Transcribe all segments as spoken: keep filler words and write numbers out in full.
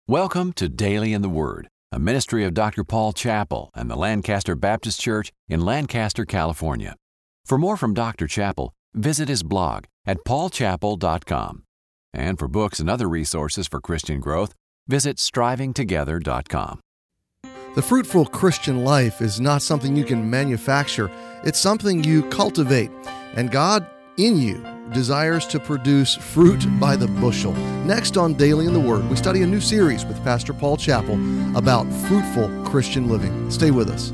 Welcome to Daily in the Word, a ministry of Doctor Paul Chappell and the Lancaster Baptist Church in Lancaster, California. For more from Doctor Chappell, visit his blog at paul chappell dot com. And for books and other resources for Christian growth, visit striving together dot com. The fruitful Christian life is not something you can manufacture. It's something you cultivate. And God, in you, desires to produce fruit by the bushel. Next on Daily in the Word, we study a new series with Pastor Paul Chappell about fruitful Christian living. Stay with us.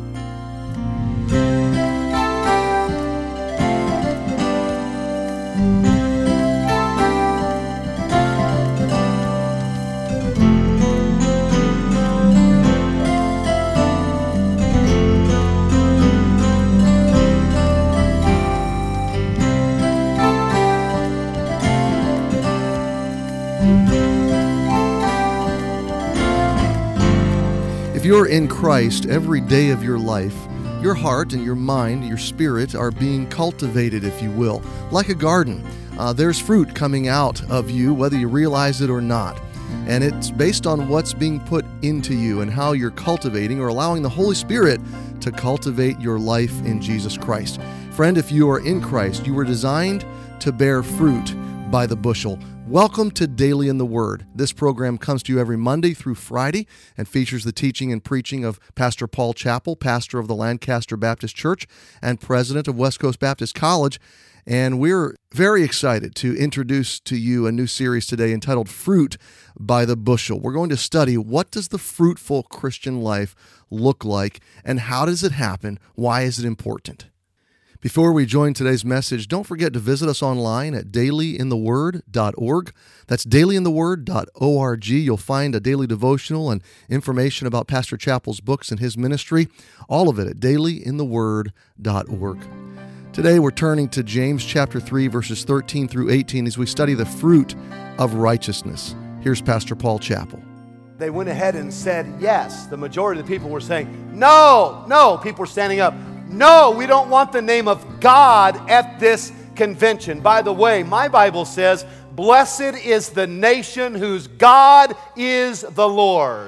If you're in Christ, every day of your life, your heart and your mind, your spirit are being cultivated, if you will, like a garden. Uh, there's fruit coming out of you, whether you realize it or not. And it's based on what's being put into you and how you're cultivating or allowing the Holy Spirit to cultivate your life in Jesus Christ. Friend, if you are in Christ, you were designed to bear fruit by the bushel. Welcome to Daily in the Word. This program comes to you every Monday through Friday and features the teaching and preaching of Pastor Paul Chappell, pastor of the Lancaster Baptist Church and president of West Coast Baptist College. And we're very excited to introduce to you a new series today entitled Fruit by the Bushel. We're going to study what does the fruitful Christian life look like and how does it happen? Why is it important? Before we join today's message, don't forget to visit us online at daily in the word dot org. That's daily in the word dot org. You'll find a daily devotional and information about Pastor Chappell's books and his ministry, all of it at daily in the word dot org. Today we're turning to James chapter three, verses thirteen through eighteen as we study the fruit of righteousness. Here's Pastor Paul Chappell. They went ahead and said yes. The majority of the people were saying, no, no. People were standing up. No, we don't want the name of God at this convention. By the way, my Bible says, blessed is the nation whose God is the Lord.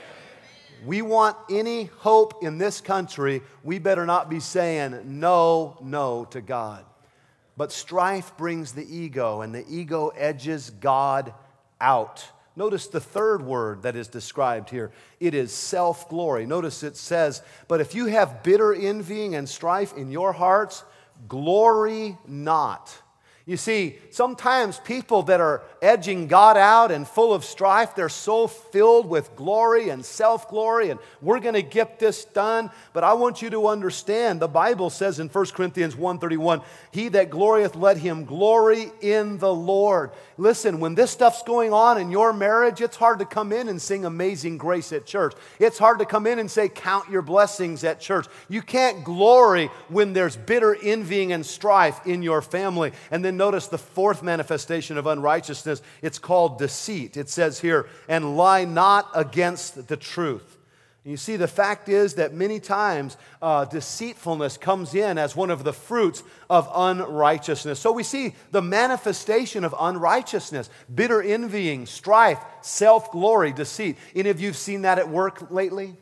We want any hope in this country, we better not be saying no, no to God. But strife brings the ego, and the ego edges God out. Notice the third word that is described here. It is self-glory. Notice it says, but if you have bitter envying and strife in your hearts, glory not. You see, sometimes people that are edging God out and full of strife, they're so filled with glory and self-glory, and we're going to get this done. But I want you to understand, the Bible says in First Corinthians one thirty-one, he that glorieth, let him glory in the Lord. Listen, when this stuff's going on in your marriage, it's hard to come in and sing Amazing Grace at church. It's hard to come in and say, count your blessings at church. You can't glory when there's bitter envying and strife in your family. And then notice the fourth manifestation of unrighteousness. It's called deceit. It says here, and lie not against the truth. You see, the fact is that many times uh, deceitfulness comes in as one of the fruits of unrighteousness. So we see the manifestation of unrighteousness, bitter envying, strife, self-glory, deceit. Any of you have seen that at work lately?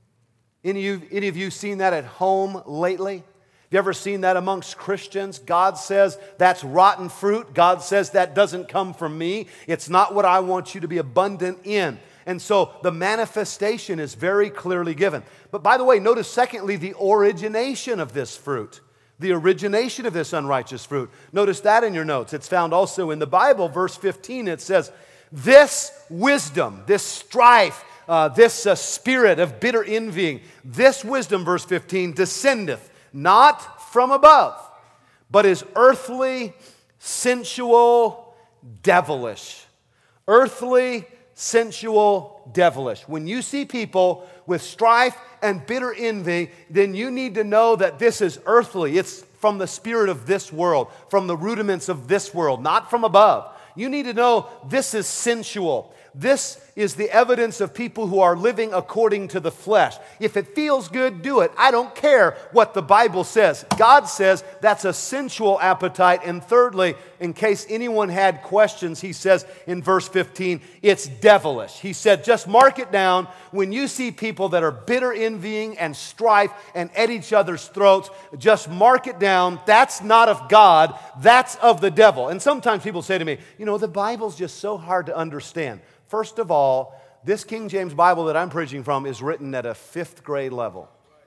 Any of you, any of you seen that at home lately? Have you ever seen that amongst Christians? God says that's rotten fruit. God says that doesn't come from me. It's not what I want you to be abundant in. And so the manifestation is very clearly given. But by the way, notice secondly, the origination of this fruit. The origination of this unrighteous fruit. Notice that in your notes. It's found also in the Bible, verse fifteen. It says, this wisdom, this strife, uh, this uh, spirit of bitter envying, this wisdom, verse fifteen, descendeth not from above, but is earthly, sensual, devilish. Earthly, sensual, devilish. When you see people with strife and bitter envy, then you need to know that this is earthly. It's from the spirit of this world, from the rudiments of this world, not from above. You need to know this is sensual. This is the evidence of people who are living according to the flesh. If it feels good, do it. I don't care what the Bible says. God says that's a sensual appetite. And thirdly, in case anyone had questions, he says in verse fifteen, it's devilish. He said, just mark it down. When you see people that are bitter, envying, and strife, and at each other's throats, just mark it down. That's not of God. That's of the devil. And sometimes people say to me, you know, the Bible's just so hard to understand. First of all, this King James Bible that I'm preaching from is written at a fifth grade level.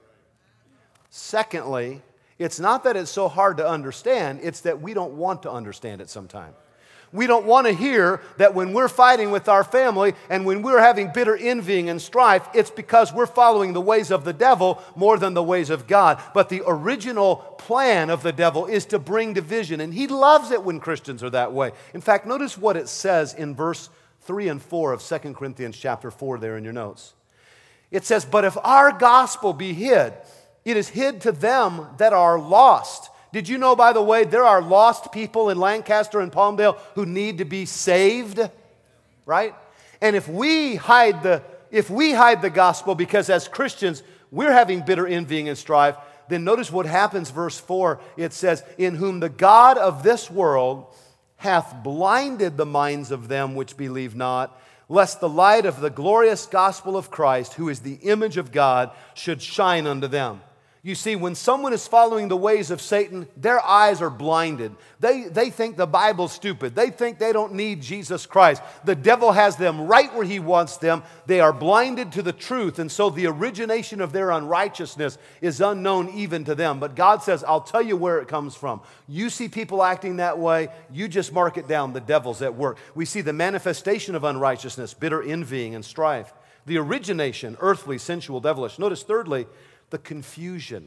Secondly, it's not that it's so hard to understand, it's that we don't want to understand it sometimes. We don't want to hear that when we're fighting with our family and when we're having bitter envying and strife, it's because we're following the ways of the devil more than the ways of God. But the original plan of the devil is to bring division, and he loves it when Christians are that way. In fact, notice what it says in verse three and four of Second Corinthians chapter four there in your notes. It says, but if our gospel be hid, it is hid to them that are lost. Did you know, by the way, there are lost people in Lancaster and Palmdale who need to be saved, right? And if we hide the if we hide the gospel because as Christians we're having bitter envying and strife, then notice what happens, verse four. It says, in whom the God of this world hath blinded the minds of them which believe not, lest the light of the glorious gospel of Christ, who is the image of God, should shine unto them. You see, when someone is following the ways of Satan, their eyes are blinded. They, they think the Bible's stupid. They think they don't need Jesus Christ. The devil has them right where he wants them. They are blinded to the truth, and so the origination of their unrighteousness is unknown even to them. But God says, I'll tell you where it comes from. You see people acting that way, you just mark it down. The devil's at work. We see the manifestation of unrighteousness, bitter envying and strife. The origination, earthly, sensual, devilish. Notice thirdly, the confusion.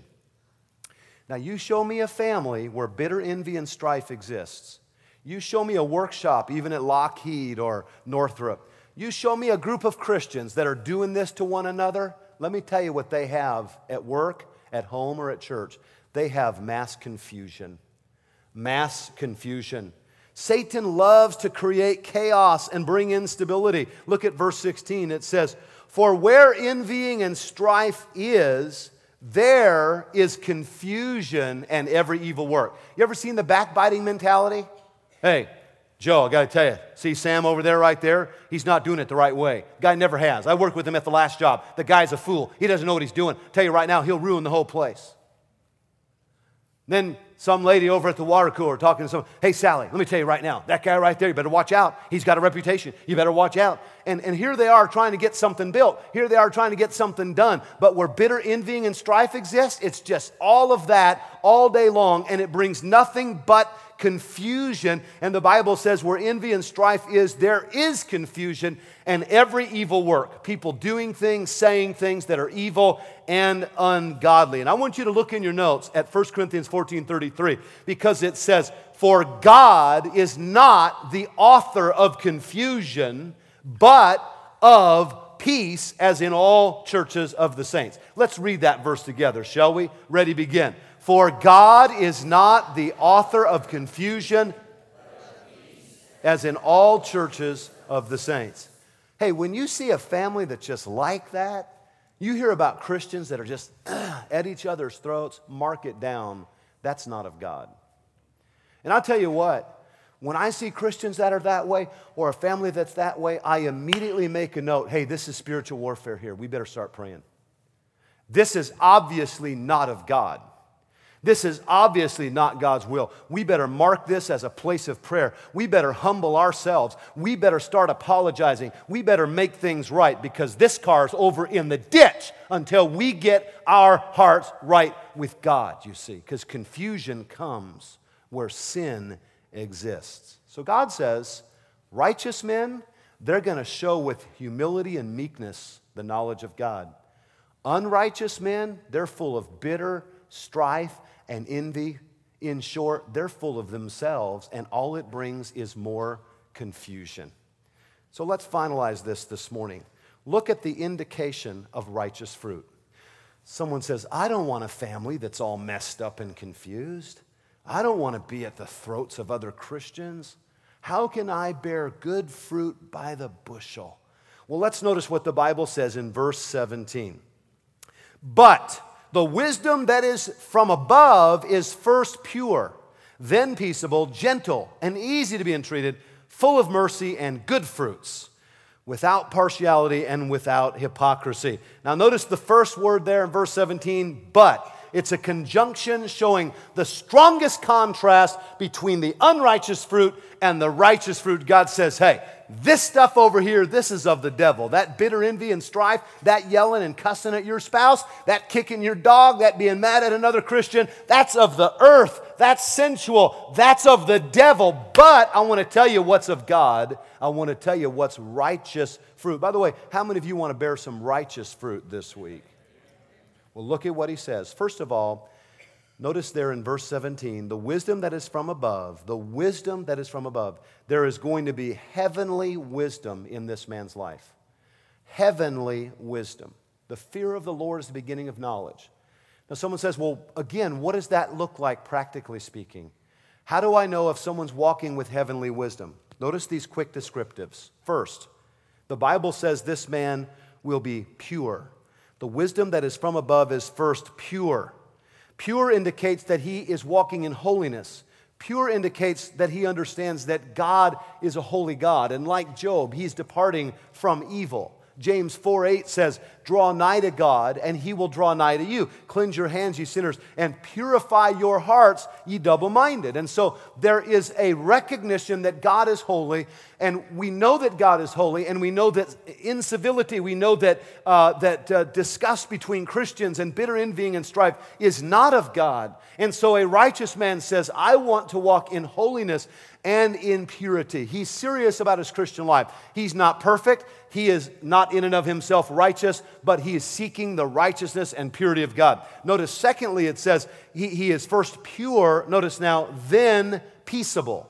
Now, you show me a family where bitter envy and strife exists. You show me a workshop, even at Lockheed or Northrop. You show me a group of Christians that are doing this to one another. Let me tell you what they have at work, at home, or at church. They have mass confusion. Mass confusion. Satan loves to create chaos and bring instability. Look at verse sixteen. It says, for where envying and strife is, there is confusion and every evil work. You ever seen the backbiting mentality? Hey, Joe, I got to tell you, see Sam over there right there? He's not doing it the right way. Guy never has. I worked with him at the last job. The guy's a fool. He doesn't know what he's doing. Tell you right now, he'll ruin the whole place. Then some lady over at the water cooler talking to someone, hey, Sally, let me tell you right now, that guy right there, you better watch out. He's got a reputation. You better watch out. And, and here they are trying to get something built. Here they are trying to get something done. But where bitter envying and strife exists, it's just all of that all day long, and it brings nothing but confusion. And the Bible says where envy and strife is, there is confusion and every evil work. People doing things, saying things that are evil and ungodly. And I want you to look in your notes at First Corinthians fourteen thirty-three, because it says, for God is not the author of confusion, but of peace, as in all churches of the saints. Let's read that verse together, shall we? Ready, begin. For God is not the author of confusion, as in all churches of the saints. Hey, when you see a family that's just like that, you hear about Christians that are just uh, at each other's throats, mark it down. That's not of God. And I'll tell you what, when I see Christians that are that way, or a family that's that way, I immediately make a note, hey, this is spiritual warfare here. We better start praying. This is obviously not of God. This is obviously not God's will. We better mark this as a place of prayer. We better humble ourselves. We better start apologizing. We better make things right, because this car's over in the ditch until we get our hearts right with God, you see, because confusion comes where sin exists. So God says, righteous men, they're going to show with humility and meekness the knowledge of God. Unrighteous men, they're full of bitter strife and envy. In short, they're full of themselves, and all it brings is more confusion. So let's finalize this this morning. Look at the indication of righteous fruit. Someone says, I don't want a family that's all messed up and confused. I don't want to be at the throats of other Christians. How can I bear good fruit by the bushel? Well, let's notice what the Bible says in verse seventeen. But the wisdom that is from above is first pure, then peaceable, gentle, and easy to be entreated, full of mercy and good fruits, without partiality and without hypocrisy. Now notice the first word there in verse seventeen, but. It's a conjunction showing the strongest contrast between the unrighteous fruit and the righteous fruit. God says, hey, this stuff over here, this is of the devil. That bitter envy and strife, that yelling and cussing at your spouse, that kicking your dog, that being mad at another Christian, that's of the earth. That's sensual. That's of the devil. But I want to tell you what's of God. I want to tell you what's righteous fruit. By the way, how many of you want to bear some righteous fruit this week? Well, look at what he says. First of all, notice there in verse seventeen, the wisdom that is from above, the wisdom that is from above. There is going to be heavenly wisdom in this man's life. Heavenly wisdom. The fear of the Lord is the beginning of knowledge. Now, someone says, well, again, what does that look like practically speaking? How do I know if someone's walking with heavenly wisdom? Notice these quick descriptives. First, the Bible says this man will be pure. The wisdom that is from above is first pure. Pure indicates that he is walking in holiness. Pure indicates that he understands that God is a holy God. And like Job, he's departing from evil. James four eight says, draw nigh to God, and he will draw nigh to you. Cleanse your hands, ye sinners, and purify your hearts, ye double-minded. And so there is a recognition that God is holy, and we know that God is holy, and we know that incivility, we know that, uh, that uh, disgust between Christians and bitter envying and strife is not of God. And so a righteous man says, I want to walk in holiness and in purity. He's serious about his Christian life. He's not perfect. He is not in and of himself righteous, but he is seeking the righteousness and purity of God. Notice, secondly, it says he, he is first pure. Notice now, then peaceable.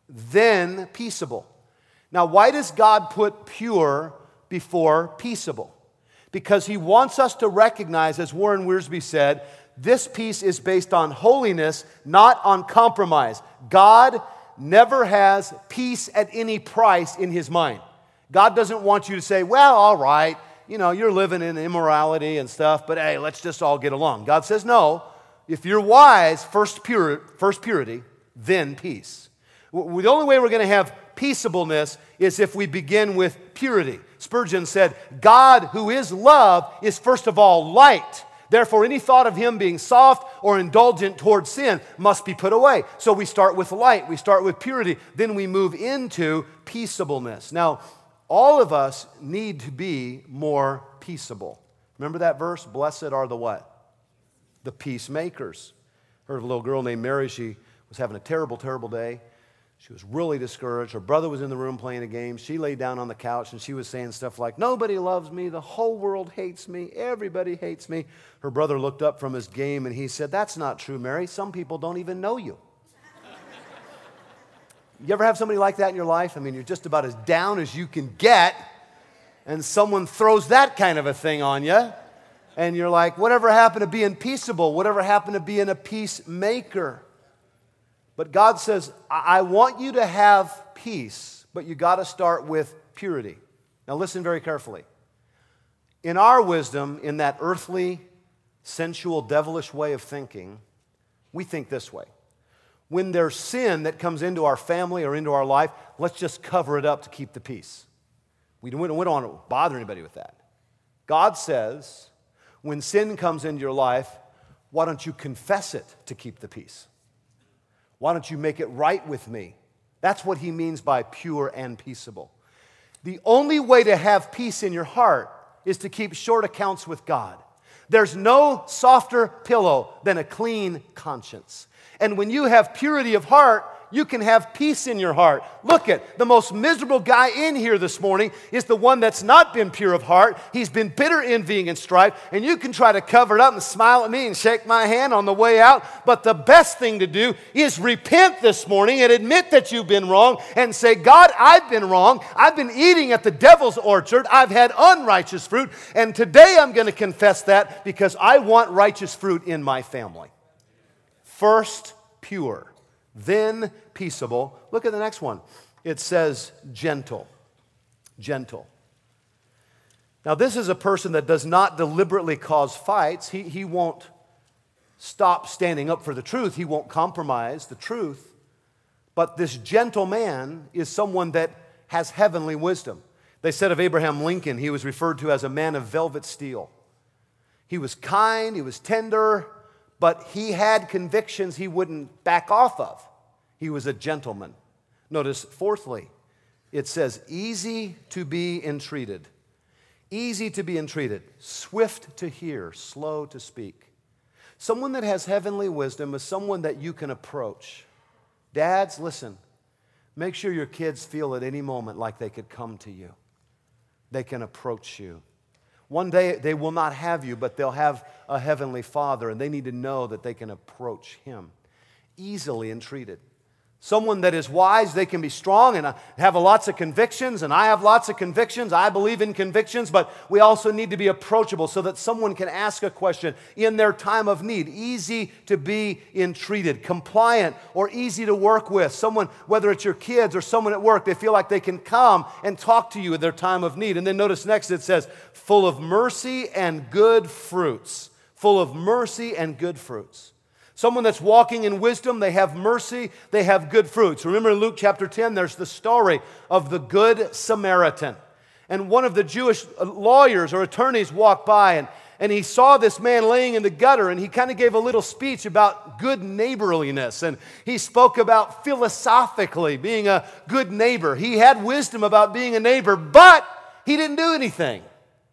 Then peaceable. Now, why does God put pure before peaceable? Because he wants us to recognize, as Warren Wiersbe said, this peace is based on holiness, not on compromise. God never has peace at any price in his mind. God doesn't want you to say, well, all right, you know, you're living in immorality and stuff, but hey, let's just all get along. God says, no, if you're wise, first, pure, first purity, then peace. The only way we're going to have peaceableness is if we begin with purity. Spurgeon said, God, who is love, is first of all light. Therefore, any thought of him being soft or indulgent towards sin must be put away. So we start with light, we start with purity, then we move into peaceableness. Now, all of us need to be more peaceable. Remember that verse? Blessed are the what? The peacemakers. Heard of a little girl named Mary. She was having a terrible, terrible day. She was really discouraged. Her brother was in the room playing a game. She lay down on the couch and she was saying stuff like, nobody loves me. The whole world hates me. Everybody hates me. Her brother looked up from his game and he said, that's not true, Mary. Some people don't even know you. You ever have somebody like that in your life? I mean, you're just about as down as you can get, and someone throws that kind of a thing on you, and you're like, whatever happened to being peaceable? Whatever happened to being a peacemaker? But God says, I, I want you to have peace, but you got to start with purity. Now listen very carefully. In our wisdom, in that earthly, sensual, devilish way of thinking, we think this way. When there's sin that comes into our family or into our life, let's just cover it up to keep the peace. We don't, we don't want to bother anybody with that. God says, when sin comes into your life, why don't you confess it to keep the peace? Why don't you make it right with me? That's what he means by pure and peaceable. The only way to have peace in your heart is to keep short accounts with God. There's no softer pillow than a clean conscience. And when you have purity of heart, you can have peace in your heart. Look at the most miserable guy in here this morning is the one that's not been pure of heart. He's been bitter, envying, and strife. And you can try to cover it up and smile at me and shake my hand on the way out. But the best thing to do is repent this morning and admit that you've been wrong and say, God, I've been wrong. I've been eating at the devil's orchard. I've had unrighteous fruit. And today I'm going to confess that because I want righteous fruit in my family. First, pure. Then peaceable. Look at the next one. It says gentle. Gentle. Now, this is a person that does not deliberately cause fights. He, he won't stop standing up for the truth. He won't compromise the truth. But this gentle man is someone that has heavenly wisdom. They said of Abraham Lincoln, he was referred to as a man of velvet steel. He was kind, he was tender, but he had convictions he wouldn't back off of. He was a gentleman. Notice, fourthly, it says, easy to be entreated. Easy to be entreated, swift to hear, slow to speak. Someone that has heavenly wisdom is someone that you can approach. Dads, listen, make sure your kids feel at any moment like they could come to you. They can approach you. One day they will not have you, but they'll have a heavenly Father, and they need to know that they can approach Him. Easily entreated. Someone that is wise, they can be strong and have lots of convictions, and I have lots of convictions. I believe in convictions, but we also need to be approachable so that someone can ask a question in their time of need. Easy to be entreated, compliant, or easy to work with. Someone, whether it's your kids or someone at work, they feel like they can come and talk to you in their time of need. And then notice next it says, full of mercy and good fruits. Full of mercy and good fruits. Someone that's walking in wisdom, they have mercy, they have good fruits. Remember in Luke chapter ten, there's the story of the Good Samaritan. And one of the Jewish lawyers or attorneys walked by, and, and he saw this man laying in the gutter, and he kind of gave a little speech about good neighborliness. And he spoke about philosophically being a good neighbor. He had wisdom about being a neighbor, but he didn't do anything.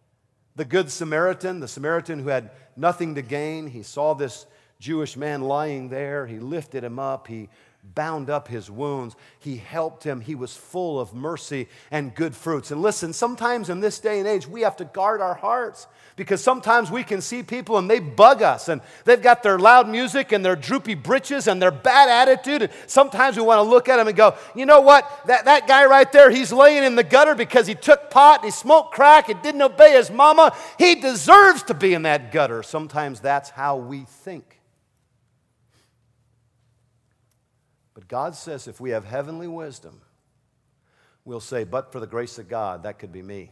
The Good Samaritan, the Samaritan who had nothing to gain, he saw this Jewish man lying there. He lifted him up. He bound up his wounds. He helped him. He was full of mercy and good fruits. And listen, sometimes in this day and age, we have to guard our hearts because sometimes we can see people and they bug us and they've got their loud music and their droopy britches and their bad attitude. And sometimes we want to look at them and go, you know what? That, that guy right there, he's laying in the gutter because he took pot and he smoked crack and didn't obey his mama. He deserves to be in that gutter. Sometimes that's how we think. But God says if we have heavenly wisdom, we'll say, but for the grace of God, that could be me.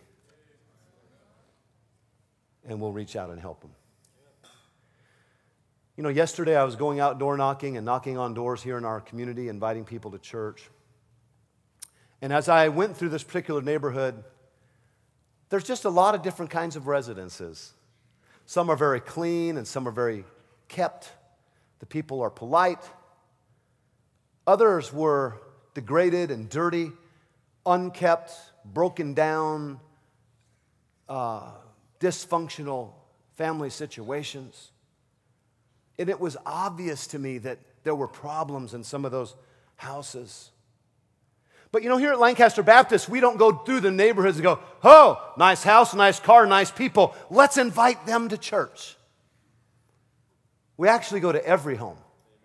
And we'll reach out and help them. You know, yesterday I was going out door knocking and knocking on doors here in our community, inviting people to church. And as I went through this particular neighborhood, there's just a lot of different kinds of residences. Some are very clean and some are very kept. The people are polite. Others were degraded and dirty, unkept, broken down, uh, dysfunctional family situations. And it was obvious to me that there were problems in some of those houses. But you know, here at Lancaster Baptist, we don't go through the neighborhoods and go, oh, nice house, nice car, nice people. Let's invite them to church. We actually go to every home.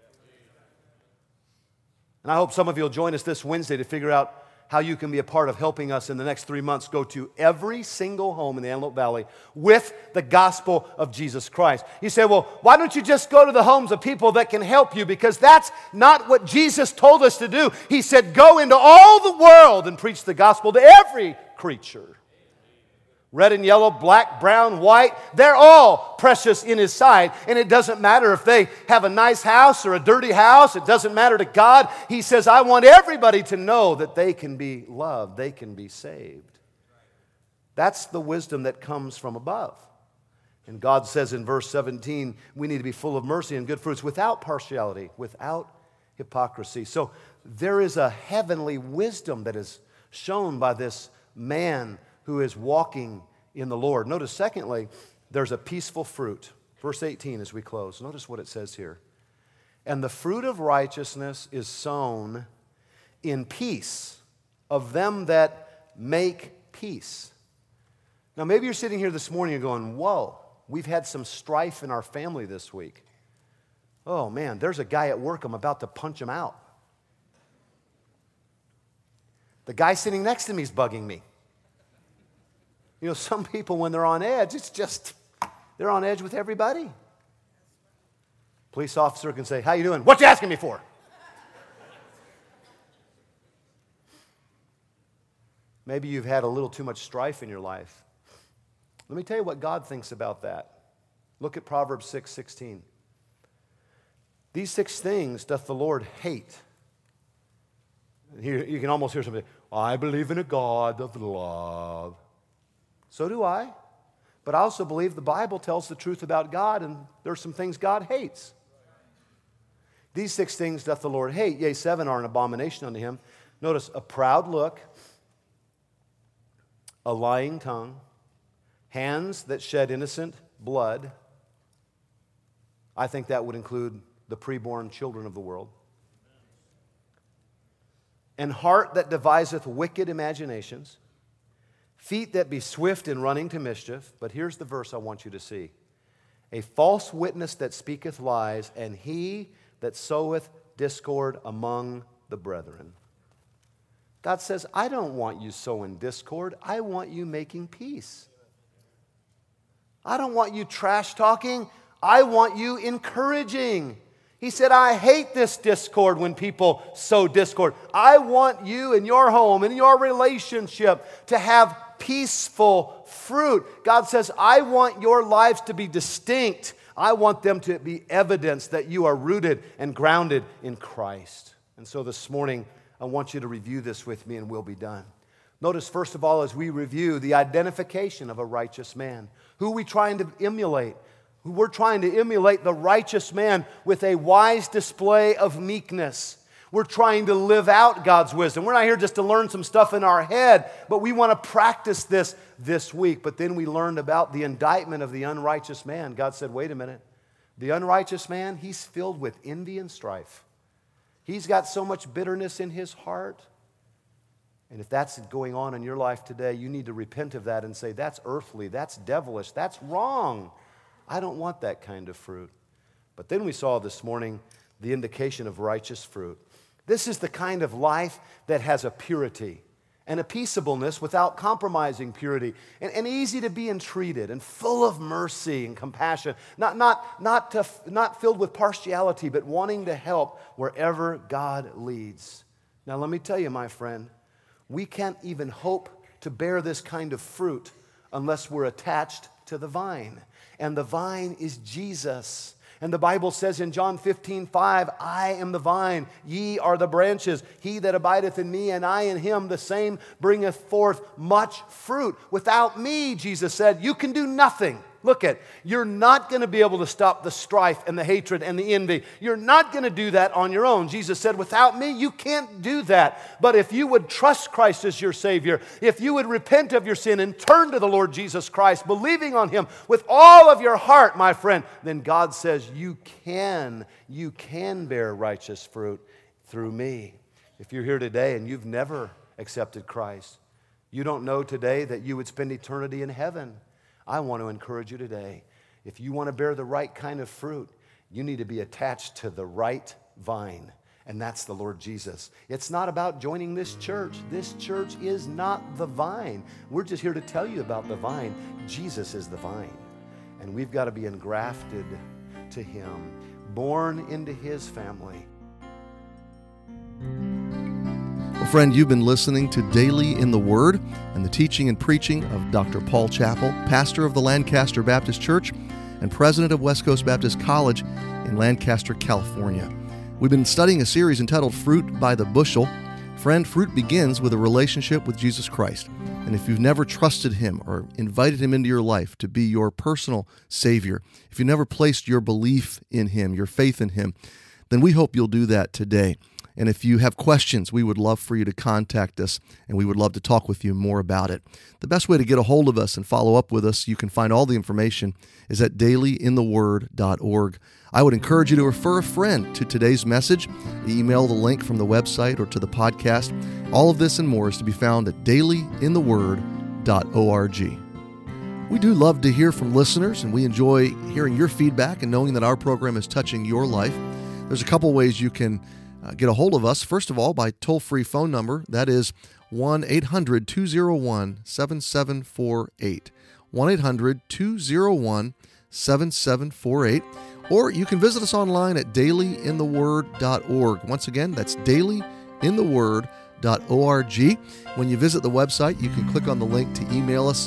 And I hope some of you will join us this Wednesday to figure out how you can be a part of helping us in the next three months go to every single home in the Antelope Valley with the gospel of Jesus Christ. You say, well, why don't you just go to the homes of people that can help you? Because that's not what Jesus told us to do. He said, go into all the world and preach the gospel to every creature. Red and yellow, black, brown, white, they're all precious in His sight. And it doesn't matter if they have a nice house or a dirty house. It doesn't matter to God. He says, I want everybody to know that they can be loved. They can be saved. That's the wisdom that comes from above. And God says in verse seventeen, we need to be full of mercy and good fruits without partiality, without hypocrisy. So there is a heavenly wisdom that is shown by this man who is walking in the Lord. Notice, secondly, there's a peaceful fruit. Verse eighteen as we close. Notice what it says here. And the fruit of righteousness is sown in peace of them that make peace. Now, maybe you're sitting here this morning and going, whoa, we've had some strife in our family this week. Oh, man, there's a guy at work, I'm about to punch him out. The guy sitting next to me is bugging me. You know, some people, when they're on edge, it's just, they're on edge with everybody. Police officer can say, how you doing? What you asking me for? Maybe you've had a little too much strife in your life. Let me tell you what God thinks about that. Look at Proverbs six sixteen. These six things doth the Lord hate. Here, you can almost hear somebody, I believe in a God of love. So do I. But I also believe the Bible tells the truth about God, and there are some things God hates. These six things doth the Lord hate. Yea, seven are an abomination unto him. Notice, a proud look, a lying tongue, hands that shed innocent blood. I think that would include the preborn children of the world. And heart that deviseth wicked imaginations, feet that be swift in running to mischief. But here's the verse I want you to see. A false witness that speaketh lies, and he that soweth discord among the brethren. God says, I don't want you sowing discord. I want you making peace. I don't want you trash talking. I want you encouraging. He said, I hate this discord when people sow discord. I want you in your home, in your relationship, to have peaceful fruit. God says, I want your lives to be distinct. I want them to be evidence that you are rooted and grounded in Christ. And so this morning, I want you to review this with me and we'll be done. Notice, first of all, as we review the identification of a righteous man. Who are we trying to emulate? We're trying to emulate the righteous man with a wise display of meekness. We're trying to live out God's wisdom. We're not here just to learn some stuff in our head, but we want to practice this this week. But then we learned about the indictment of the unrighteous man. God said, wait a minute. The unrighteous man, he's filled with envy and strife. He's got so much bitterness in his heart. And if that's going on in your life today, you need to repent of that and say, that's earthly, that's devilish, that's wrong. I don't want that kind of fruit. But then we saw this morning the indication of righteous fruit. This is the kind of life that has a purity and a peaceableness without compromising purity, and, and easy to be entreated and full of mercy and compassion, not, not, not, to, not filled with partiality, but wanting to help wherever God leads. Now let me tell you, my friend, we can't even hope to bear this kind of fruit unless we're attached to the vine. And the vine is Jesus. And the Bible says in John fifteen five, I am the vine, ye are the branches. He that abideth in me and I in him, the same bringeth forth much fruit. Without me, Jesus said, you can do nothing. Look at, you're not going to be able to stop the strife and the hatred and the envy. You're not going to do that on your own. Jesus said, without me, you can't do that. But if you would trust Christ as your Savior, if you would repent of your sin and turn to the Lord Jesus Christ, believing on Him with all of your heart, my friend, then God says you can, you can bear righteous fruit through me. If you're here today and you've never accepted Christ, you don't know today that you would spend eternity in heaven. I want to encourage you today, if you want to bear the right kind of fruit, you need to be attached to the right vine, and that's the Lord Jesus. It's not about joining this church. This church is not the vine. We're just here to tell you about the vine. Jesus is the vine, and we've got to be engrafted to Him, born into His family. Well, friend, you've been listening to Daily in the Word and the teaching and preaching of Doctor Paul Chappell, pastor of the Lancaster Baptist Church and president of West Coast Baptist College in Lancaster, California. We've been studying a series entitled Fruit by the Bushel. Friend, fruit begins with a relationship with Jesus Christ. And if you've never trusted Him or invited Him into your life to be your personal Savior, if you've never placed your belief in Him, your faith in Him, then we hope you'll do that today. And if you have questions, we would love for you to contact us, and we would love to talk with you more about it. The best way to get a hold of us and follow up with us, you can find all the information, is at daily in the word dot org. I would encourage you to refer a friend to today's message, email the link from the website or to the podcast. All of this and more is to be found at daily in the word dot org. We do love to hear from listeners, and we enjoy hearing your feedback and knowing that our program is touching your life. There's a couple ways you can Uh, get a hold of us, first of all, by toll-free phone number. That is one eight hundred two oh one seven seven four eight. one eight hundred two oh one seven seven four eight. Or you can visit us online at daily in the word dot org. Once again, that's daily in the word dot org. When you visit the website, you can click on the link to email us,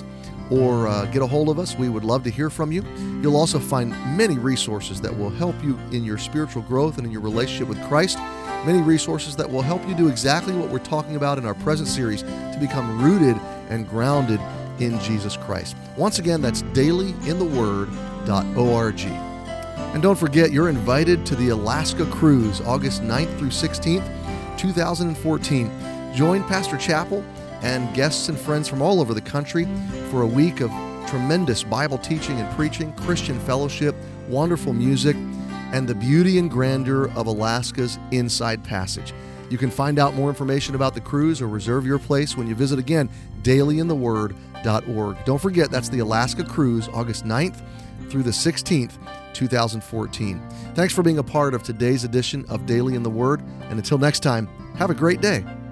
or uh, get a hold of us. We would love to hear from you. You'll also find many resources that will help you in your spiritual growth and in your relationship with Christ. Many resources that will help you do exactly what we're talking about in our present series, to become rooted and grounded in Jesus Christ. Once again, that's daily in the word dot org. And don't forget, you're invited to the Alaska Cruise, August ninth through sixteenth, two thousand fourteen. Join Pastor Chappell and guests and friends from all over the country for a week of tremendous Bible teaching and preaching, Christian fellowship, wonderful music, and the beauty and grandeur of Alaska's Inside Passage. You can find out more information about the cruise or reserve your place when you visit, again, daily in the word dot org. Don't forget, that's the Alaska Cruise, August ninth through the sixteenth, two thousand fourteen. Thanks for being a part of today's edition of Daily in the Word, and until next time, have a great day.